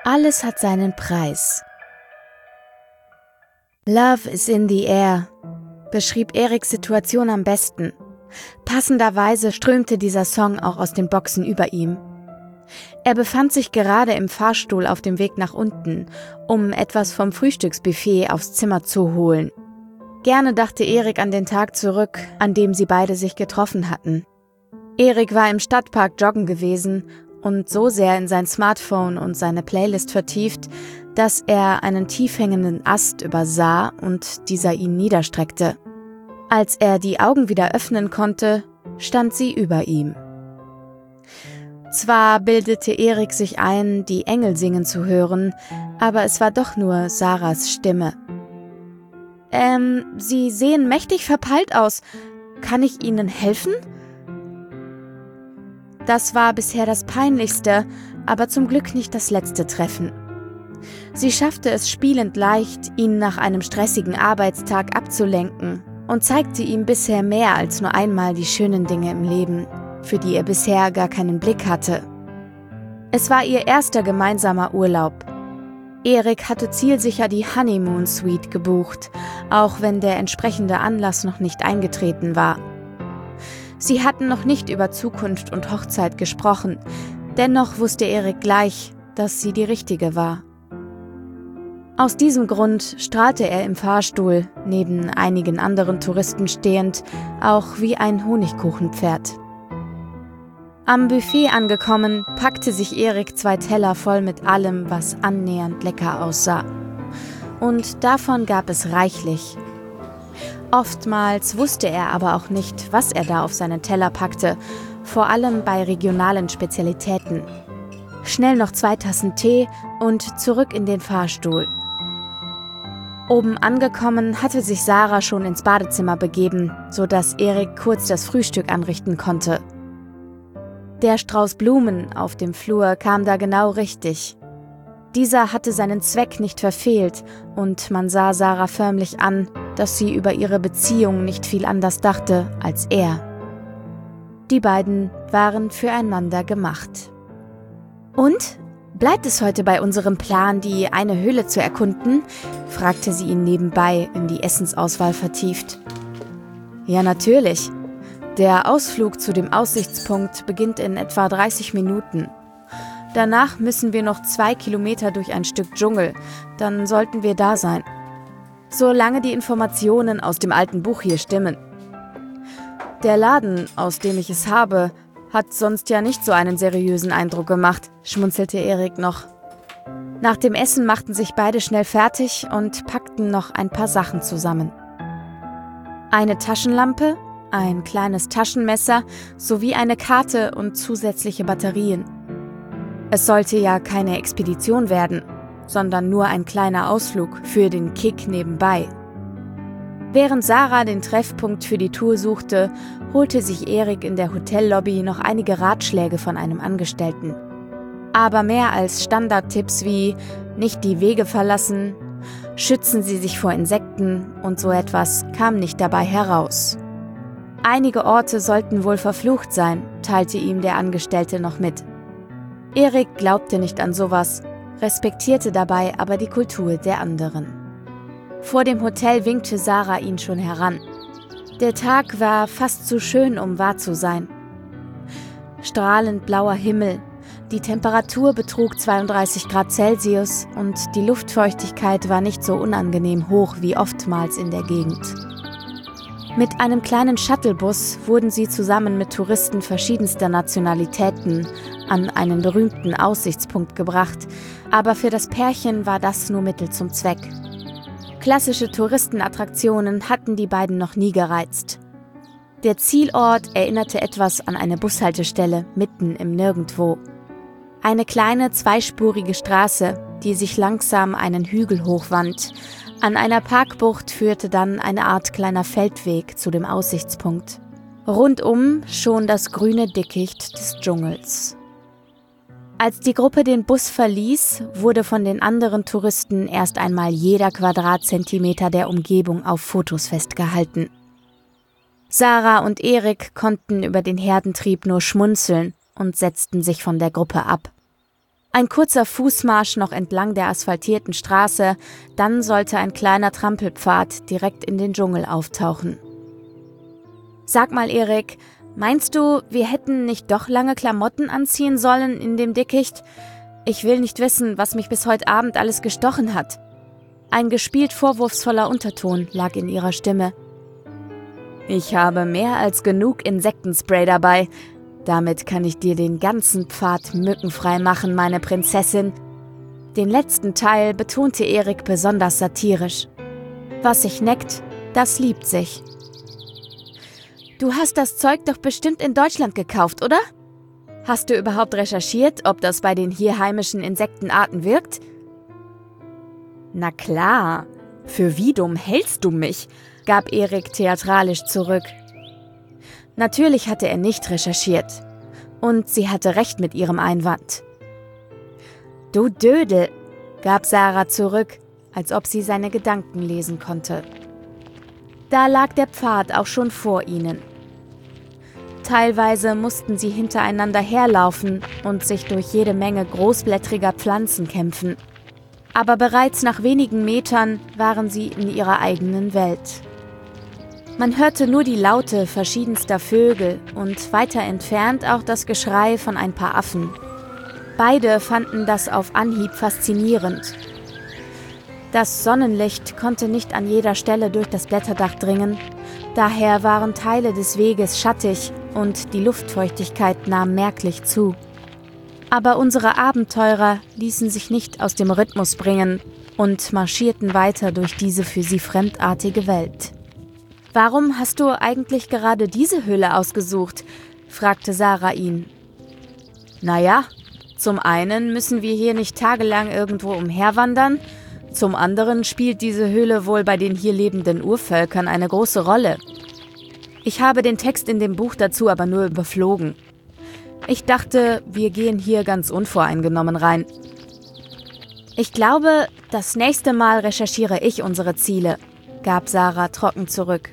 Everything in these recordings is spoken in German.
Alles hat seinen Preis. Love is in the air beschrieb Eriks Situation am besten. Passenderweise strömte dieser Song auch aus den Boxen über ihm. Er befand sich gerade im Fahrstuhl auf dem Weg nach unten, um etwas vom Frühstücksbuffet aufs Zimmer zu holen. Gerne dachte Erik an den Tag zurück, an dem sie beide sich getroffen hatten. Erik war im Stadtpark joggen gewesen und so sehr in sein Smartphone und seine Playlist vertieft, dass er einen tief hängenden Ast übersah und dieser ihn niederstreckte. Als er die Augen wieder öffnen konnte, stand sie über ihm. Zwar bildete Erik sich ein, die Engel singen zu hören, aber es war doch nur Sarahs Stimme. Sie sehen mächtig verpeilt aus. Kann ich Ihnen helfen?« Das war bisher das Peinlichste, aber zum Glück nicht das letzte Treffen. Sie schaffte es spielend leicht, ihn nach einem stressigen Arbeitstag abzulenken und zeigte ihm bisher mehr als nur einmal die schönen Dinge im Leben, für die er bisher gar keinen Blick hatte. Es war ihr erster gemeinsamer Urlaub. Erik hatte zielsicher die Honeymoon Suite gebucht, auch wenn der entsprechende Anlass noch nicht eingetreten war. Sie hatten noch nicht über Zukunft und Hochzeit gesprochen, dennoch wusste Erik gleich, dass sie die richtige war. Aus diesem Grund strahlte er im Fahrstuhl, neben einigen anderen Touristen stehend, auch wie ein Honigkuchenpferd. Am Buffet angekommen, packte sich Erik 2 Teller voll mit allem, was annähernd lecker aussah. Und davon gab es reichlich. Oftmals wusste er aber auch nicht, was er da auf seinen Teller packte, vor allem bei regionalen Spezialitäten. Schnell noch 2 Tassen Tee und zurück in den Fahrstuhl. Oben angekommen, hatte sich Sarah schon ins Badezimmer begeben, sodass Erik kurz das Frühstück anrichten konnte. Der Strauß Blumen auf dem Flur kam da genau richtig. Dieser hatte seinen Zweck nicht verfehlt und man sah Sarah förmlich an, dass sie über ihre Beziehung nicht viel anders dachte als er. Die beiden waren füreinander gemacht. »Und? Bleibt es heute bei unserem Plan, die eine Höhle zu erkunden?« fragte sie ihn nebenbei, in die Essensauswahl vertieft. »Ja, natürlich. Der Ausflug zu dem Aussichtspunkt beginnt in etwa 30 Minuten. Danach müssen wir noch 2 Kilometer durch ein Stück Dschungel, dann sollten wir da sein. Solange die Informationen aus dem alten Buch hier stimmen. Der Laden, aus dem ich es habe, hat sonst ja nicht so einen seriösen Eindruck gemacht«, schmunzelte Erik noch. Nach dem Essen machten sich beide schnell fertig und packten noch ein paar Sachen zusammen. Eine Taschenlampe, ein kleines Taschenmesser sowie eine Karte und zusätzliche Batterien. Es sollte ja keine Expedition werden, sondern nur ein kleiner Ausflug für den Kick nebenbei. Während Sarah den Treffpunkt für die Tour suchte, holte sich Erik in der Hotellobby noch einige Ratschläge von einem Angestellten. Aber mehr als Standardtipps wie nicht die Wege verlassen, schützen Sie sich vor Insekten und so etwas kam nicht dabei heraus. Einige Orte sollten wohl verflucht sein, teilte ihm der Angestellte noch mit. Erik glaubte nicht an sowas, respektierte dabei aber die Kultur der anderen. Vor dem Hotel winkte Sarah ihn schon heran. Der Tag war fast zu schön, um wahr zu sein. Strahlend blauer Himmel, die Temperatur betrug 32 Grad Celsius und die Luftfeuchtigkeit war nicht so unangenehm hoch wie oftmals in der Gegend. Mit einem kleinen Shuttlebus wurden sie zusammen mit Touristen verschiedenster Nationalitäten an einen berühmten Aussichtspunkt gebracht, aber für das Pärchen war das nur Mittel zum Zweck. Klassische Touristenattraktionen hatten die beiden noch nie gereizt. Der Zielort erinnerte etwas an eine Bushaltestelle mitten im Nirgendwo. Eine kleine zweispurige Straße, die sich langsam einen Hügel hochwand. An einer Parkbucht führte dann eine Art kleiner Feldweg zu dem Aussichtspunkt. Rundum schon das grüne Dickicht des Dschungels. Als die Gruppe den Bus verließ, wurde von den anderen Touristen erst einmal jeder Quadratzentimeter der Umgebung auf Fotos festgehalten. Sarah und Erik konnten über den Herdentrieb nur schmunzeln und setzten sich von der Gruppe ab. Ein kurzer Fußmarsch noch entlang der asphaltierten Straße, dann sollte ein kleiner Trampelpfad direkt in den Dschungel auftauchen. »Sag mal, Erik, meinst du, wir hätten nicht doch lange Klamotten anziehen sollen in dem Dickicht? Ich will nicht wissen, was mich bis heute Abend alles gestochen hat.« Ein gespielt vorwurfsvoller Unterton lag in ihrer Stimme. »Ich habe mehr als genug Insektenspray dabei. Damit kann ich dir den ganzen Pfad mückenfrei machen, meine Prinzessin.« Den letzten Teil betonte Erik besonders satirisch. Was sich neckt, das liebt sich. »Du hast das Zeug doch bestimmt in Deutschland gekauft, oder? Hast du überhaupt recherchiert, ob das bei den hier heimischen Insektenarten wirkt?« »Na klar, für wie dumm hältst du mich?«, gab Erik theatralisch zurück. Natürlich hatte er nicht recherchiert. Und sie hatte recht mit ihrem Einwand. »Du Dödel«, gab Sarah zurück, als ob sie seine Gedanken lesen konnte. Da lag der Pfad auch schon vor ihnen. Teilweise mussten sie hintereinander herlaufen und sich durch jede Menge großblättriger Pflanzen kämpfen. Aber bereits nach wenigen Metern waren sie in ihrer eigenen Welt. Man hörte nur die Laute verschiedenster Vögel und weiter entfernt auch das Geschrei von ein paar Affen. Beide fanden das auf Anhieb faszinierend. Das Sonnenlicht konnte nicht an jeder Stelle durch das Blätterdach dringen, daher waren Teile des Weges schattig und die Luftfeuchtigkeit nahm merklich zu. Aber unsere Abenteurer ließen sich nicht aus dem Rhythmus bringen und marschierten weiter durch diese für sie fremdartige Welt. »Warum hast du eigentlich gerade diese Höhle ausgesucht?«, fragte Sarah ihn. »Naja, zum einen müssen wir hier nicht tagelang irgendwo umherwandern, zum anderen spielt diese Höhle wohl bei den hier lebenden Urvölkern eine große Rolle. Ich habe den Text in dem Buch dazu aber nur überflogen. Ich dachte, wir gehen hier ganz unvoreingenommen rein. Ich glaube, das nächste Mal recherchiere ich unsere Ziele«, gab Sarah trocken zurück.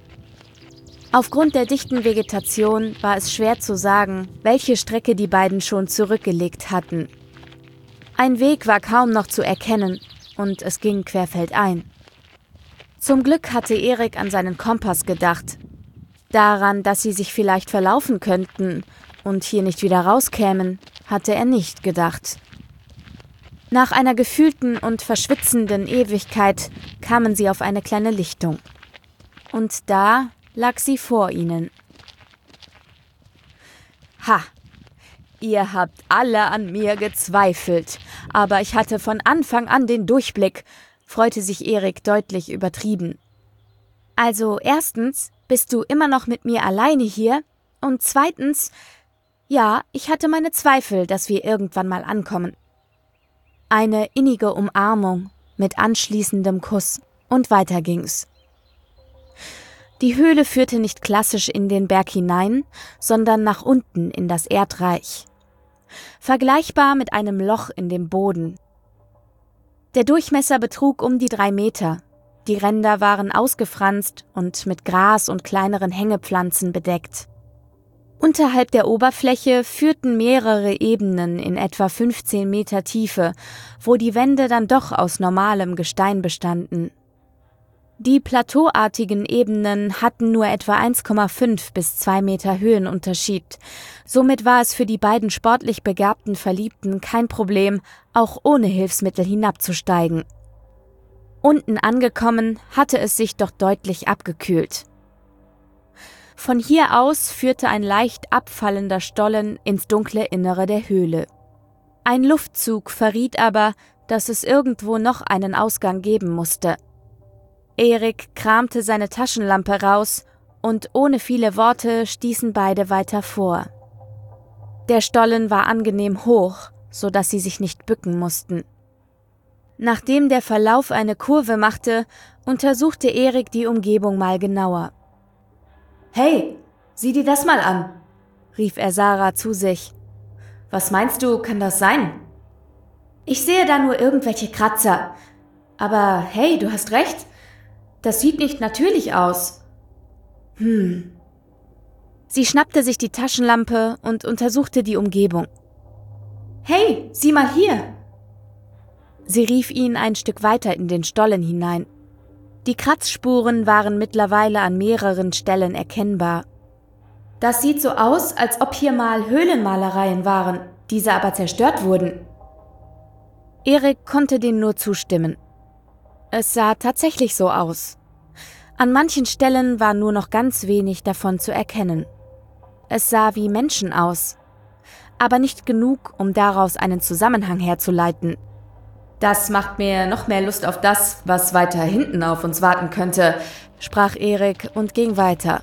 Aufgrund der dichten Vegetation war es schwer zu sagen, welche Strecke die beiden schon zurückgelegt hatten. Ein Weg war kaum noch zu erkennen und es ging querfeldein. Zum Glück hatte Erik an seinen Kompass gedacht. Daran, dass sie sich vielleicht verlaufen könnten und hier nicht wieder rauskämen, hatte er nicht gedacht. Nach einer gefühlten und verschwitzenden Ewigkeit kamen sie auf eine kleine Lichtung. Und da lag sie vor ihnen. »Ha! Ihr habt alle an mir gezweifelt, aber ich hatte von Anfang an den Durchblick«, freute sich Erik deutlich übertrieben. »Also erstens bist du immer noch mit mir alleine hier und zweitens, ja, ich hatte meine Zweifel, dass wir irgendwann mal ankommen.« Eine innige Umarmung mit anschließendem Kuss und weiter ging's. Die Höhle führte nicht klassisch in den Berg hinein, sondern nach unten in das Erdreich. Vergleichbar mit einem Loch in dem Boden. Der Durchmesser betrug um die 3 Meter. Die Ränder waren ausgefranst und mit Gras und kleineren Hängepflanzen bedeckt. Unterhalb der Oberfläche führten mehrere Ebenen in etwa 15 Meter Tiefe, wo die Wände dann doch aus normalem Gestein bestanden. Die plateauartigen Ebenen hatten nur etwa 1,5 bis 2 Meter Höhenunterschied. Somit war es für die beiden sportlich begabten Verliebten kein Problem, auch ohne Hilfsmittel hinabzusteigen. Unten angekommen, hatte es sich doch deutlich abgekühlt. Von hier aus führte ein leicht abfallender Stollen ins dunkle Innere der Höhle. Ein Luftzug verriet aber, dass es irgendwo noch einen Ausgang geben musste. Erik kramte seine Taschenlampe raus und ohne viele Worte stießen beide weiter vor. Der Stollen war angenehm hoch, so dass sie sich nicht bücken mussten. Nachdem der Verlauf eine Kurve machte, untersuchte Erik die Umgebung mal genauer. »Hey, sieh dir das mal an«, rief er Sarah zu sich. »Was meinst du, kann das sein?« »Ich sehe da nur irgendwelche Kratzer. Aber hey, du hast recht. Das sieht nicht natürlich aus.« Sie schnappte sich die Taschenlampe und untersuchte die Umgebung. Hey, sieh mal hier! Sie rief ihn ein Stück weiter in den Stollen hinein. Die Kratzspuren waren mittlerweile an mehreren Stellen erkennbar. Das sieht so aus, als ob hier mal Höhlenmalereien waren, diese aber zerstört wurden. Erik konnte dem nur zustimmen. Es sah tatsächlich so aus. An manchen Stellen war nur noch ganz wenig davon zu erkennen. Es sah wie Menschen aus, aber nicht genug, um daraus einen Zusammenhang herzuleiten. »Das macht mir noch mehr Lust auf das, was weiter hinten auf uns warten könnte«, sprach Erik und ging weiter.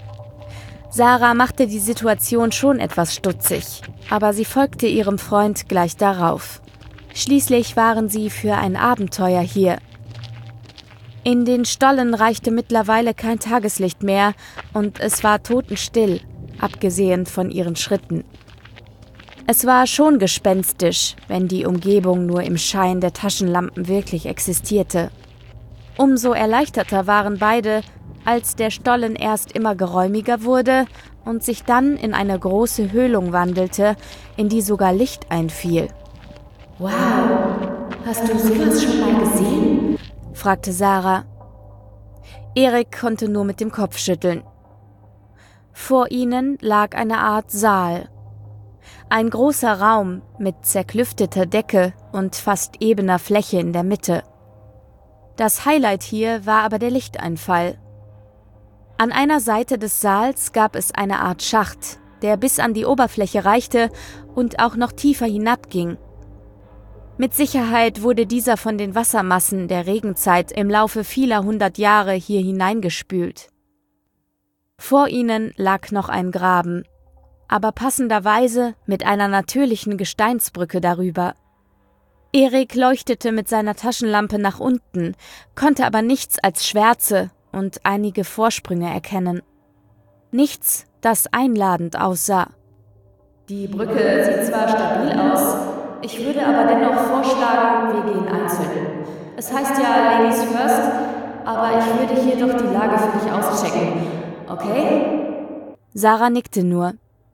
Sarah machte die Situation schon etwas stutzig, aber sie folgte ihrem Freund gleich darauf. Schließlich waren sie für ein Abenteuer hier. In den Stollen reichte mittlerweile kein Tageslicht mehr und es war totenstill, abgesehen von ihren Schritten. Es war schon gespenstisch, wenn die Umgebung nur im Schein der Taschenlampen wirklich existierte. Umso erleichterter waren beide, als der Stollen erst immer geräumiger wurde und sich dann in eine große Höhlung wandelte, in die sogar Licht einfiel. »Wow, hast du sowas schon mal gesehen?« fragte Sarah. Erik konnte nur mit dem Kopf schütteln. Vor ihnen lag eine Art Saal. Ein großer Raum mit zerklüfteter Decke und fast ebener Fläche in der Mitte. Das Highlight hier war aber der Lichteinfall. An einer Seite des Saals gab es eine Art Schacht, der bis an die Oberfläche reichte und auch noch tiefer hinabging. Mit Sicherheit wurde dieser von den Wassermassen der Regenzeit im Laufe vieler hundert Jahre hier hineingespült. Vor ihnen lag noch ein Graben, aber passenderweise mit einer natürlichen Gesteinsbrücke darüber. Erik leuchtete mit seiner Taschenlampe nach unten, konnte aber nichts als Schwärze und einige Vorsprünge erkennen. Nichts, das einladend aussah. »Die Brücke sieht zwar stabil aus, ich würde aber dennoch vorschlagen, wir gehen einzeln. Es heißt ja Ladies first, aber ich würde hier doch die Lage für dich auschecken, okay?« Sarah nickte nur.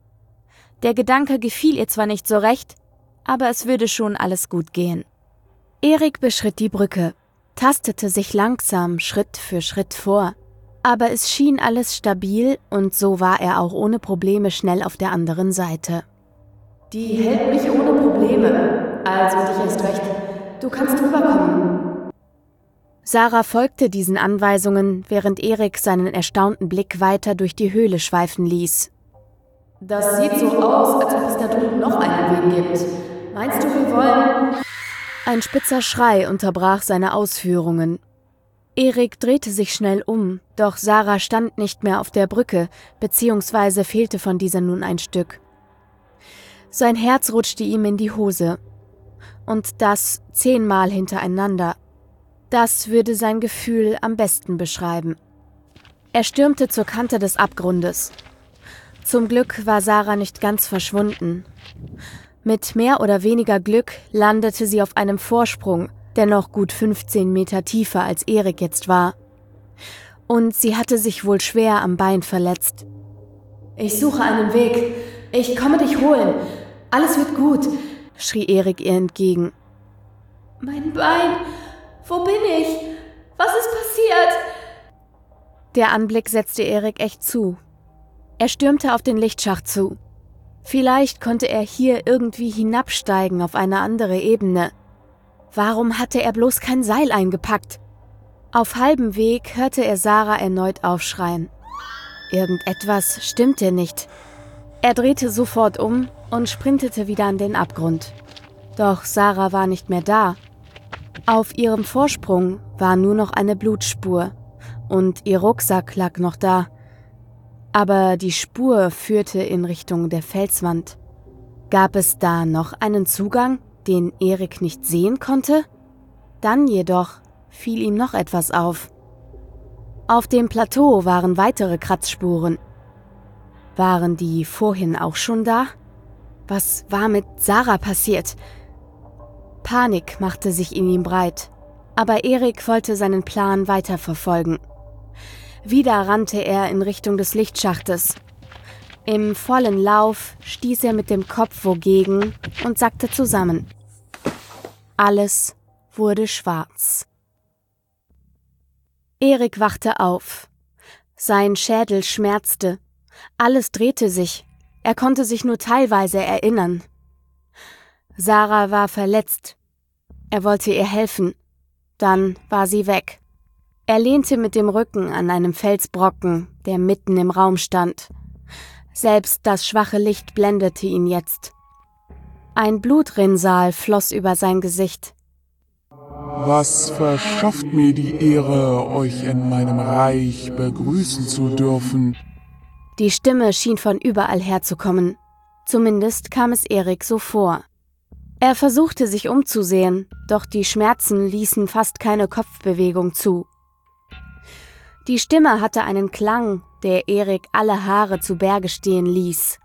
Der Gedanke gefiel ihr zwar nicht so recht, aber es würde schon alles gut gehen. Erik beschritt die Brücke, tastete sich langsam Schritt für Schritt vor, aber es schien alles stabil und so war er auch ohne Probleme schnell auf der anderen Seite. »Die hält mich ohne Probleme, also dich erst recht. Du kannst rüberkommen.« Sarah folgte diesen Anweisungen, während Erik seinen erstaunten Blick weiter durch die Höhle schweifen ließ. »Das sieht so aus, als ob es da drüben noch einen Weg gibt. Meinst du, wir wollen...« Ein spitzer Schrei unterbrach seine Ausführungen. Erik drehte sich schnell um, doch Sarah stand nicht mehr auf der Brücke, beziehungsweise fehlte von dieser nun ein Stück. Sein Herz rutschte ihm in die Hose. Und das 10-mal hintereinander. Das würde sein Gefühl am besten beschreiben. Er stürmte zur Kante des Abgrundes. Zum Glück war Sarah nicht ganz verschwunden. Mit mehr oder weniger Glück landete sie auf einem Vorsprung, der noch gut 15 Meter tiefer als Erik jetzt war. Und sie hatte sich wohl schwer am Bein verletzt. »Ich suche einen Weg. Ich komme dich holen. Alles wird gut«, schrie Erik ihr entgegen. »Mein Bein. Wo bin ich? Was ist passiert?« Der Anblick setzte Erik echt zu. Er stürmte auf den Lichtschacht zu. Vielleicht konnte er hier irgendwie hinabsteigen auf eine andere Ebene. Warum hatte er bloß kein Seil eingepackt? Auf halbem Weg hörte er Sarah erneut aufschreien. Irgendetwas stimmte nicht. Er drehte sofort um und sprintete wieder an den Abgrund. Doch Sarah war nicht mehr da. Auf ihrem Vorsprung war nur noch eine Blutspur und ihr Rucksack lag noch da. Aber die Spur führte in Richtung der Felswand. Gab es da noch einen Zugang, den Erik nicht sehen konnte? Dann jedoch fiel ihm noch etwas auf. Auf dem Plateau waren weitere Kratzspuren. Waren die vorhin auch schon da? Was war mit Sarah passiert? Panik machte sich in ihm breit, aber Erik wollte seinen Plan weiterverfolgen. Wieder rannte er in Richtung des Lichtschachtes. Im vollen Lauf stieß er mit dem Kopf wogegen und sackte zusammen. Alles wurde schwarz. Erik wachte auf. Sein Schädel schmerzte. Alles drehte sich. Er konnte sich nur teilweise erinnern. Sarah war verletzt. Er wollte ihr helfen. Dann war sie weg. Er lehnte mit dem Rücken an einem Felsbrocken, der mitten im Raum stand. Selbst das schwache Licht blendete ihn jetzt. Ein Blutrinsal floss über sein Gesicht. Was verschafft mir die Ehre, euch in meinem Reich begrüßen zu dürfen? Die Stimme schien von überall herzukommen. Zumindest kam es Erik so vor. Er versuchte sich umzusehen, doch die Schmerzen ließen fast keine Kopfbewegung zu. Die Stimme hatte einen Klang, der Erik alle Haare zu Berge stehen ließ.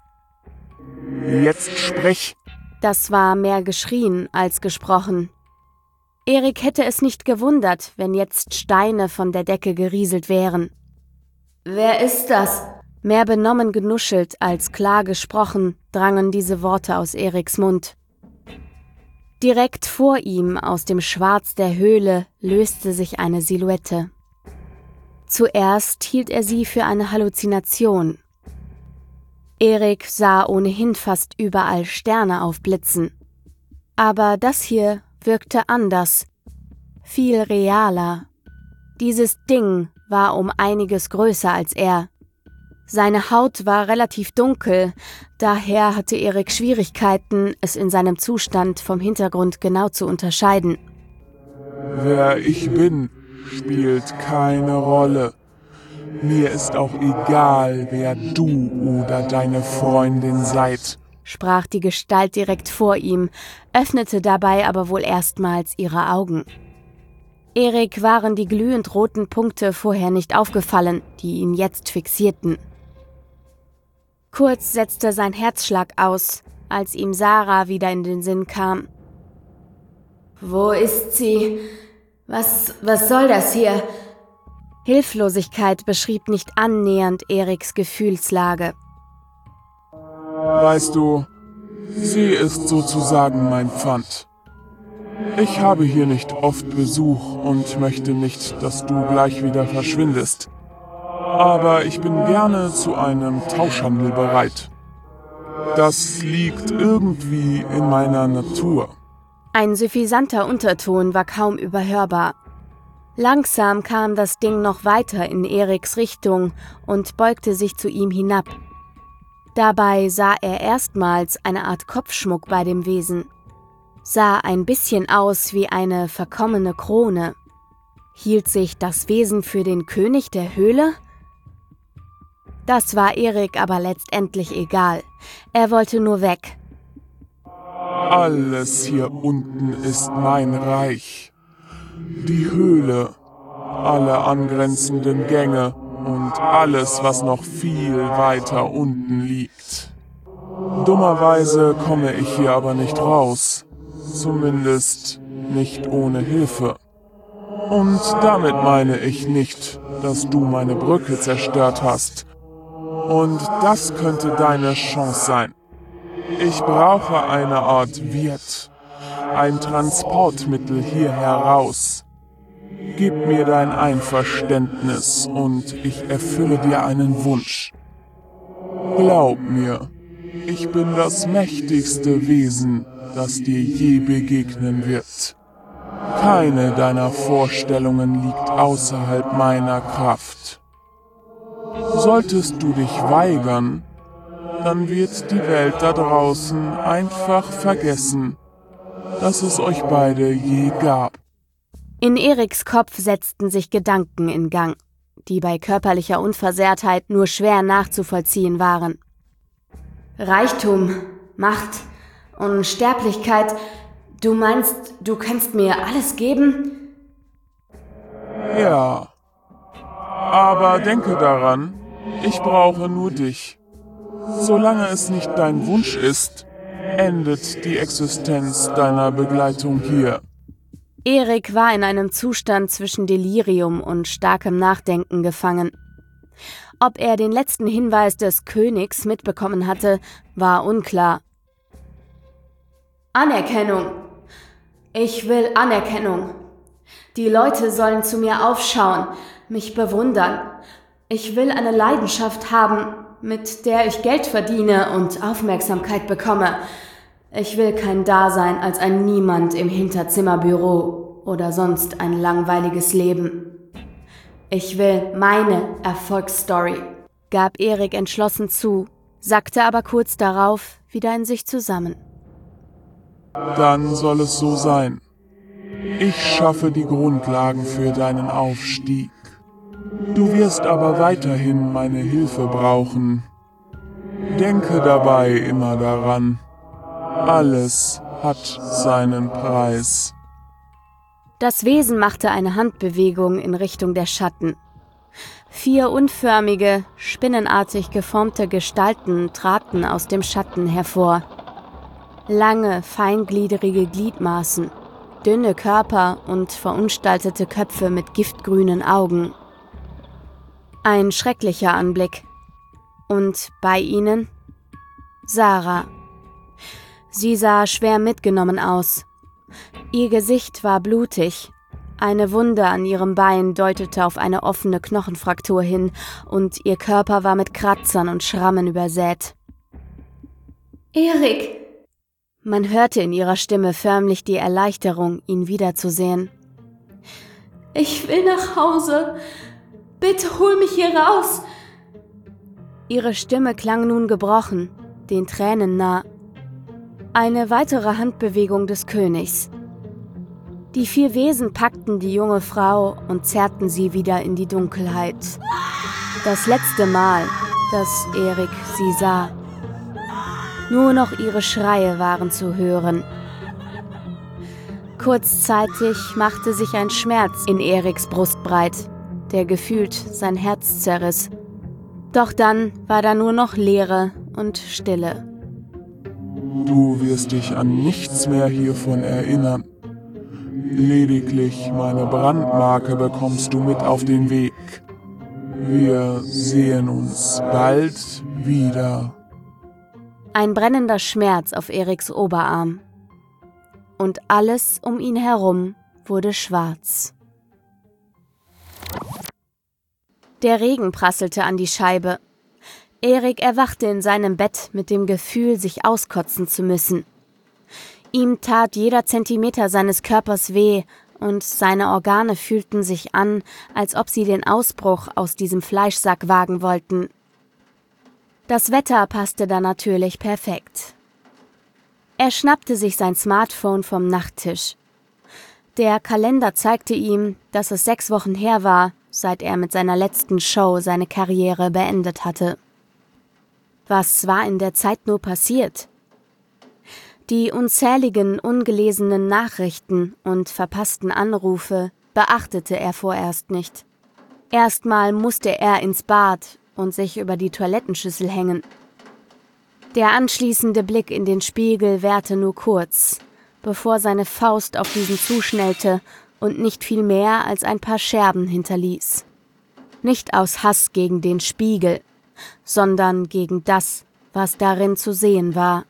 Jetzt sprich! Das war mehr geschrien als gesprochen. Erik hätte es nicht gewundert, wenn jetzt Steine von der Decke gerieselt wären. »Wer ist das?« Mehr benommen genuschelt als klar gesprochen, drangen diese Worte aus Eriks Mund. Direkt vor ihm, aus dem Schwarz der Höhle, löste sich eine Silhouette. Zuerst hielt er sie für eine Halluzination. Erik sah ohnehin fast überall Sterne aufblitzen. Aber das hier wirkte anders, viel realer. Dieses Ding war um einiges größer als er. Seine Haut war relativ dunkel, daher hatte Erik Schwierigkeiten, es in seinem Zustand vom Hintergrund genau zu unterscheiden. Wer ich bin, spielt keine Rolle. Mir ist auch egal, wer du oder deine Freundin seid, sprach die Gestalt direkt vor ihm, öffnete dabei aber wohl erstmals ihre Augen. Erik waren die glühend roten Punkte vorher nicht aufgefallen, die ihn jetzt fixierten. Kurz setzte sein Herzschlag aus, als ihm Sarah wieder in den Sinn kam. »Wo ist sie? Was soll das hier?« Hilflosigkeit beschrieb nicht annähernd Eriks Gefühlslage. Weißt du, sie ist sozusagen mein Pfand. Ich habe hier nicht oft Besuch und möchte nicht, dass du gleich wieder verschwindest. Aber ich bin gerne zu einem Tauschhandel bereit. Das liegt irgendwie in meiner Natur. Ein suffisanter Unterton war kaum überhörbar. Langsam kam das Ding noch weiter in Eriks Richtung und beugte sich zu ihm hinab. Dabei sah er erstmals eine Art Kopfschmuck bei dem Wesen. Sah ein bisschen aus wie eine verkommene Krone. Hielt sich das Wesen für den König der Höhle? Das war Erik aber letztendlich egal. Er wollte nur weg. Alles hier unten ist mein Reich. Die Höhle, alle angrenzenden Gänge und alles, was noch viel weiter unten liegt. Dummerweise komme ich hier aber nicht raus. Zumindest nicht ohne Hilfe. Und damit meine ich nicht, dass du meine Brücke zerstört hast. Und das könnte deine Chance sein. Ich brauche eine Art Wirt, ein Transportmittel hier heraus. Gib mir dein Einverständnis und ich erfülle dir einen Wunsch. Glaub mir, ich bin das mächtigste Wesen, das dir je begegnen wird. Keine deiner Vorstellungen liegt außerhalb meiner Kraft. Solltest du dich weigern, dann wird die Welt da draußen einfach vergessen, dass es euch beide je gab. In Eriks Kopf setzten sich Gedanken in Gang, die bei körperlicher Unversehrtheit nur schwer nachzuvollziehen waren. Reichtum, Macht, Unsterblichkeit, du meinst, du kannst mir alles geben? Ja, aber denke daran, ich brauche nur dich. Solange es nicht dein Wunsch ist, endet die Existenz deiner Begleitung hier. Erik war in einem Zustand zwischen Delirium und starkem Nachdenken gefangen. Ob er den letzten Hinweis des Königs mitbekommen hatte, war unklar. Anerkennung. Ich will Anerkennung. Die Leute sollen zu mir aufschauen, mich bewundern. Ich will eine Leidenschaft haben, mit der ich Geld verdiene und Aufmerksamkeit bekomme. Ich will kein Dasein als ein Niemand im Hinterzimmerbüro oder sonst ein langweiliges Leben. Ich will meine Erfolgsstory, gab Erik entschlossen zu, sackte aber kurz darauf wieder in sich zusammen. Dann soll es so sein. Ich schaffe die Grundlagen für deinen Aufstieg. Du wirst aber weiterhin meine Hilfe brauchen. Denke dabei immer daran, alles hat seinen Preis. Das Wesen machte eine Handbewegung in Richtung der Schatten. 4 unförmige, spinnenartig geformte Gestalten traten aus dem Schatten hervor. Lange, feingliedrige Gliedmaßen, dünne Körper und verunstaltete Köpfe mit giftgrünen Augen. Ein schrecklicher Anblick. Und bei ihnen Sarah. Sie sah schwer mitgenommen aus. Ihr Gesicht war blutig. Eine Wunde an ihrem Bein deutete auf eine offene Knochenfraktur hin und ihr Körper war mit Kratzern und Schrammen übersät. »Erik!« Man hörte in ihrer Stimme förmlich die Erleichterung, ihn wiederzusehen. »Ich will nach Hause. Bitte hol mich hier raus!« Ihre Stimme klang nun gebrochen, den Tränen nah. Eine weitere Handbewegung des Königs. Die 4 Wesen packten die junge Frau und zerrten sie wieder in die Dunkelheit. Das letzte Mal, dass Erik sie sah. Nur noch ihre Schreie waren zu hören. Kurzzeitig machte sich ein Schmerz in Eriks Brust breit, der gefühlt sein Herz zerriss. Doch dann war da nur noch Leere und Stille. Du wirst dich an nichts mehr hiervon erinnern. Lediglich meine Brandmarke bekommst du mit auf den Weg. Wir sehen uns bald wieder. Ein brennender Schmerz auf Eriks Oberarm. Und alles um ihn herum wurde schwarz. Der Regen prasselte an die Scheibe. Erik erwachte in seinem Bett mit dem Gefühl, sich auskotzen zu müssen. Ihm tat jeder Zentimeter seines Körpers weh und seine Organe fühlten sich an, als ob sie den Ausbruch aus diesem Fleischsack wagen wollten. Das Wetter passte da natürlich perfekt. Er schnappte sich sein Smartphone vom Nachttisch. Der Kalender zeigte ihm, dass es 6 Wochen her war, seit er mit seiner letzten Show seine Karriere beendet hatte. Was war in der Zeit nur passiert? Die unzähligen ungelesenen Nachrichten und verpassten Anrufe beachtete er vorerst nicht. Erstmal musste er ins Bad und sich über die Toilettenschüssel hängen. Der anschließende Blick in den Spiegel währte nur kurz, bevor seine Faust auf diesen zuschnellte und nicht viel mehr als ein paar Scherben hinterließ. Nicht aus Hass gegen den Spiegel, sondern gegen das, was darin zu sehen war.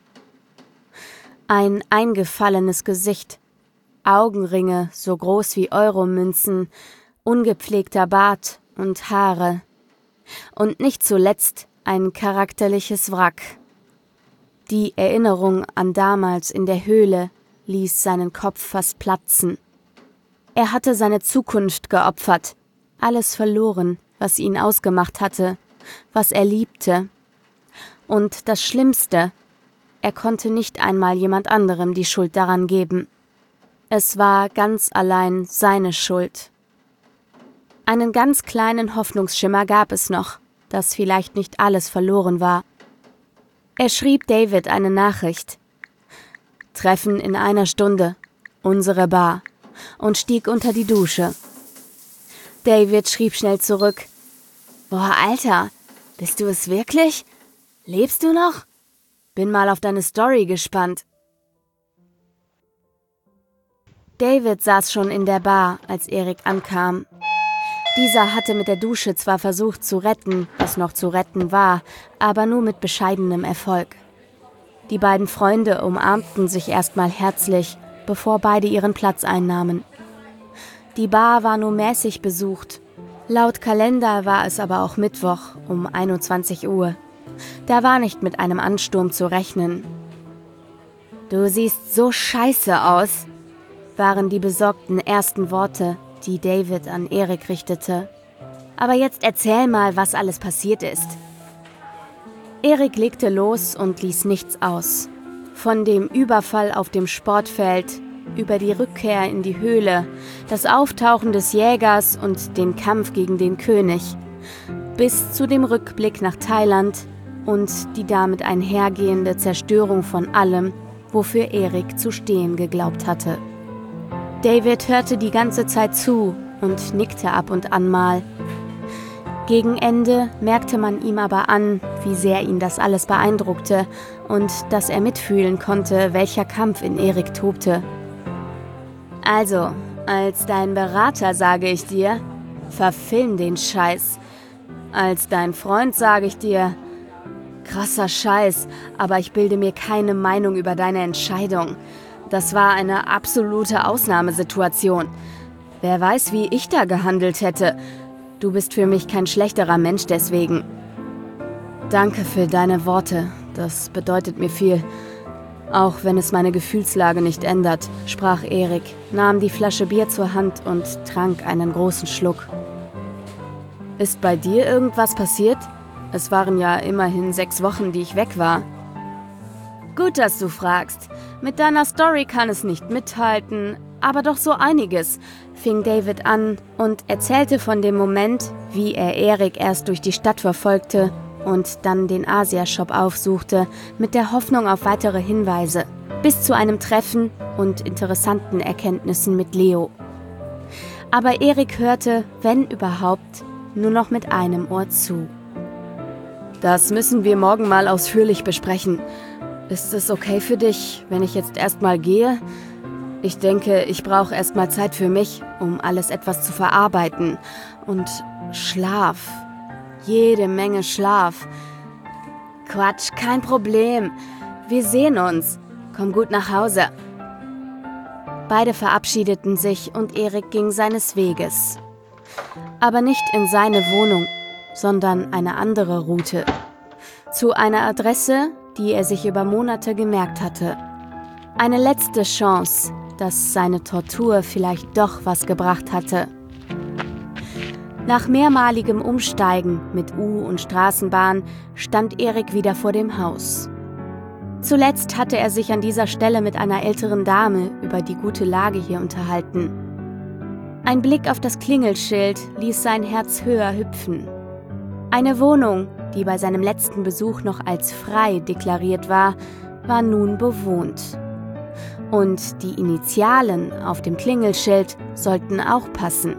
Ein eingefallenes Gesicht, Augenringe so groß wie Euromünzen, ungepflegter Bart und Haare. Und nicht zuletzt ein charakterliches Wrack. Die Erinnerung an damals in der Höhle ließ seinen Kopf fast platzen. Er hatte seine Zukunft geopfert, alles verloren, was ihn ausgemacht hatte, was er liebte. Und das Schlimmste, er konnte nicht einmal jemand anderem die Schuld daran geben. Es war ganz allein seine Schuld. Einen ganz kleinen Hoffnungsschimmer gab es noch, dass vielleicht nicht alles verloren war. Er schrieb David eine Nachricht. Treffen in 1 Stunde, unsere Bar, und stieg unter die Dusche. David schrieb schnell zurück. Boah, Alter, bist du es wirklich? Lebst du noch? Bin mal auf deine Story gespannt. David saß schon in der Bar, als Erik ankam. Dieser hatte mit der Dusche zwar versucht zu retten, was noch zu retten war, aber nur mit bescheidenem Erfolg. Die beiden Freunde umarmten sich erstmal herzlich, bevor beide ihren Platz einnahmen. Die Bar war nur mäßig besucht. Laut Kalender war es aber auch Mittwoch um 21 Uhr. Da war nicht mit einem Ansturm zu rechnen. »Du siehst so scheiße aus«, waren die besorgten ersten Worte, die David an Erik richtete. »Aber jetzt erzähl mal, was alles passiert ist.« Erik legte los und ließ nichts aus. Von dem Überfall auf dem Sportfeld, über die Rückkehr in die Höhle, das Auftauchen des Jägers und den Kampf gegen den König, bis zu dem Rückblick nach Thailand und die damit einhergehende Zerstörung von allem, wofür Erik zu stehen geglaubt hatte. David hörte die ganze Zeit zu und nickte ab und an mal. Gegen Ende merkte man ihm aber an, wie sehr ihn das alles beeindruckte und dass er mitfühlen konnte, welcher Kampf in Erik tobte. »Also, als dein Berater sage ich dir, verfilm den Scheiß. Als dein Freund sage ich dir, krasser Scheiß, aber ich bilde mir keine Meinung über deine Entscheidung. Das war eine absolute Ausnahmesituation. Wer weiß, wie ich da gehandelt hätte. Du bist für mich kein schlechterer Mensch deswegen. Danke für deine Worte, das bedeutet mir viel. Auch wenn es meine Gefühlslage nicht ändert«, sprach Erik, nahm die Flasche Bier zur Hand und trank einen großen Schluck. »Ist bei dir irgendwas passiert? Es waren ja immerhin 6 Wochen, die ich weg war.« »Gut, dass du fragst. Mit deiner Story kann es nicht mithalten, aber doch so einiges«, fing David an und erzählte von dem Moment, wie er Erik erst durch die Stadt verfolgte und dann den Asia-Shop aufsuchte, mit der Hoffnung auf weitere Hinweise, bis zu einem Treffen und interessanten Erkenntnissen mit Leo. Aber Erik hörte, wenn überhaupt, nur noch mit einem Ohr zu. »Das müssen wir morgen mal ausführlich besprechen. Ist es okay für dich, wenn ich jetzt erstmal gehe? Ich denke, ich brauche erstmal Zeit für mich, um alles etwas zu verarbeiten. Und Schlaf. Jede Menge Schlaf.« »Quatsch, kein Problem. Wir sehen uns. Komm gut nach Hause.« Beide verabschiedeten sich und Erik ging seines Weges. Aber nicht in seine Wohnung, sondern eine andere Route. Zu einer Adresse, die er sich über Monate gemerkt hatte. Eine letzte Chance, dass seine Tortur vielleicht doch was gebracht hatte. Nach mehrmaligem Umsteigen mit U- und Straßenbahn stand Erik wieder vor dem Haus. Zuletzt hatte er sich an dieser Stelle mit einer älteren Dame über die gute Lage hier unterhalten. Ein Blick auf das Klingelschild ließ sein Herz höher hüpfen. Eine Wohnung, die bei seinem letzten Besuch noch als frei deklariert war, war nun bewohnt. Und die Initialen auf dem Klingelschild sollten auch passen.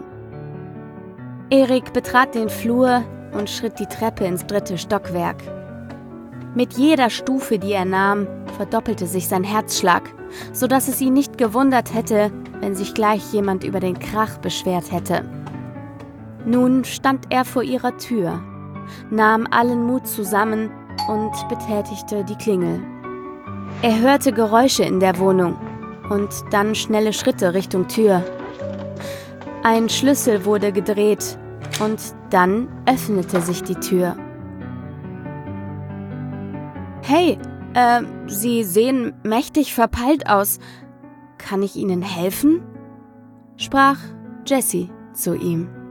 Erik betrat den Flur und schritt die Treppe ins 3. Stockwerk. Mit jeder Stufe, die er nahm, verdoppelte sich sein Herzschlag, sodass es ihn nicht gewundert hätte, wenn sich gleich jemand über den Krach beschwert hätte. Nun stand er vor ihrer Tür, nahm allen Mut zusammen und betätigte die Klingel. Er hörte Geräusche in der Wohnung und dann schnelle Schritte Richtung Tür. Ein Schlüssel wurde gedreht und dann öffnete sich die Tür. »Hey, Sie sehen mächtig verpeilt aus. Kann ich Ihnen helfen?« sprach Jessie zu ihm.